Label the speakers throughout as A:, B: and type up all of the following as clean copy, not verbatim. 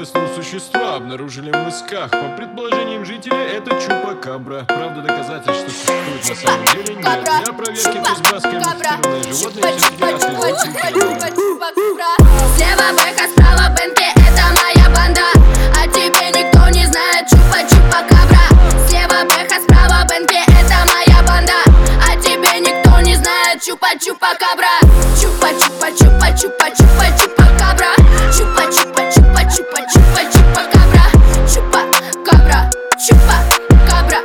A: неизвестного существа обнаружили в мысках. По предположениям жителей, это чупакабра. Правда, доказательств, что существует на самом деле, нет. Для проверки кузбасское модифицированное животное все-таки
B: Слева Бэха, справа Бентли, это моя банда. А тебе никто не знает, чупа-чупа-кабра. Слева Бэха, справа Бентли, это моя банда. А тебе никто не знает, чупа-чупа-кабра. Чупа-чупа-чупа-чупа-чупа-чупа-кабра. Чупа-чупа-чупа-чупа-чупа-чупа-кабра. Чупа-кабра, чупа-кабра.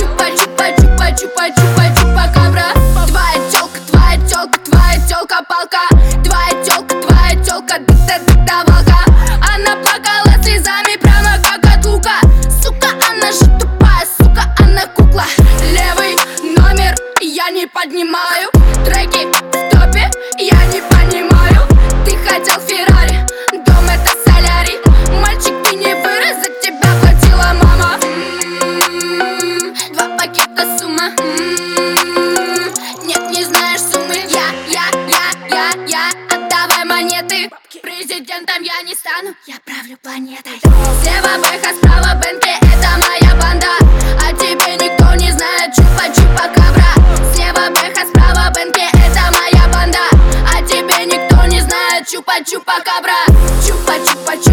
B: Чупа-чупа-чупа-чупа-чупа-чупа-кабра. Твоя тёлка, палка. Твоя тёлка, дита-дита-волка. Она плакала слезами прямо как от лука. Сука, она же тупая, сука, она кукла. Левый номер я не поднимаю. Треки в топе я не понимаю. Ты хотел Феррари, дом это солярий. Мальчик, ты не вырос, за тебя платила мама. 2 пакета сумма. Нет, не знаешь суммы. Я, отдавай монеты. Президентом я не стану, я правлю планетой. Слева Бэха, справа Бентли, это моя банда. А тебе никто не знает, чупа-чупа-кабра. Слева Бэха, справа Бентли, это моя банда. А тебе никто не знает, чупа-чупа-кабра. Чупа-чупа-чупа.